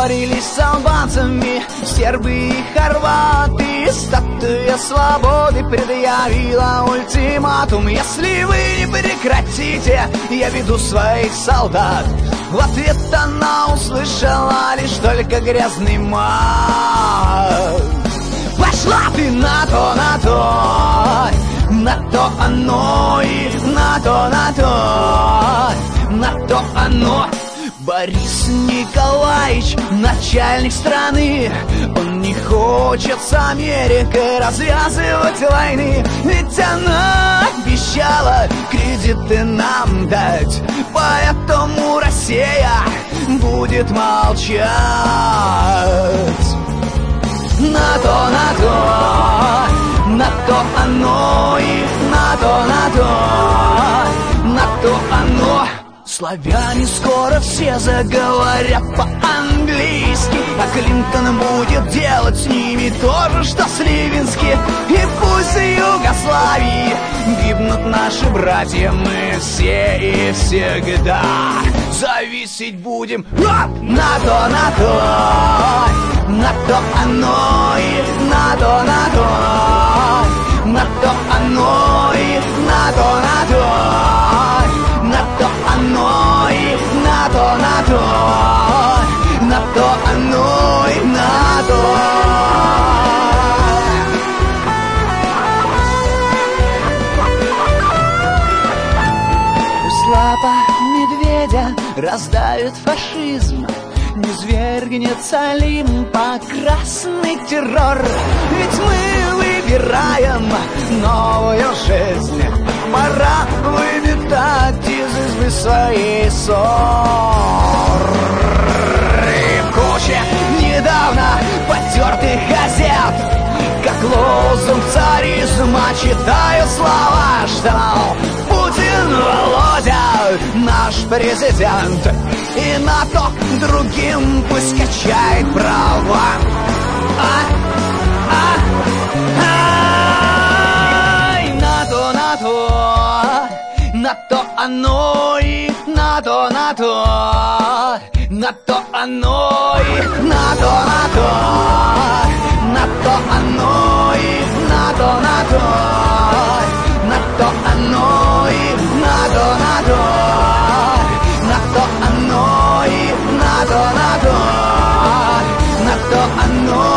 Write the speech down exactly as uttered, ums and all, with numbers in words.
боролись с албанцами сербы и хорваты. Статуя свободы предъявила ультиматум: если вы не прекратите, я веду своих солдат. В ответ она услышала лишь только грязный мат. Пошла ты на то, на то, на то оно и на то, на то, на то оно. Борис Николаевич, начальник страны, он не хочет с Америкой развязывать войны. Ведь она обещала кредиты нам дать, поэтому Россия будет молчать. На то, на то, на то оно и на то, на то, на то оно. Славяне скоро все заговорят по-английски, а Клинтон будет делать с ними то же, что с Ливински. И пусть в Югославии гибнут наши братья, мы все и всегда зависеть будем на то, на то, на то оно и на то, на то, на то оно и на то, на то, на то оно и на то, на то, на то оно и на то. Пусть лапа медведя раздавит фашизм, не свергнется Олимпа красный террор. Ведь мы выбираем новую жизнь, пора выметать из избы своей ссор. И в куче недавно потертых газет, как лозунг царизма, читаю слова, что Путин, Володя, наш президент, и НАТО другим пусть качает права. А, а, ай, НАТО, НАТО, НАТО оно и НАТО, НАТО, НАТО оно и НАТО, НАТО, НАТО оно и НАТО, НАТО, НАТО оно и НАТО, НАТО, НАТО оно и НАТО, НАТО, НАТО оно.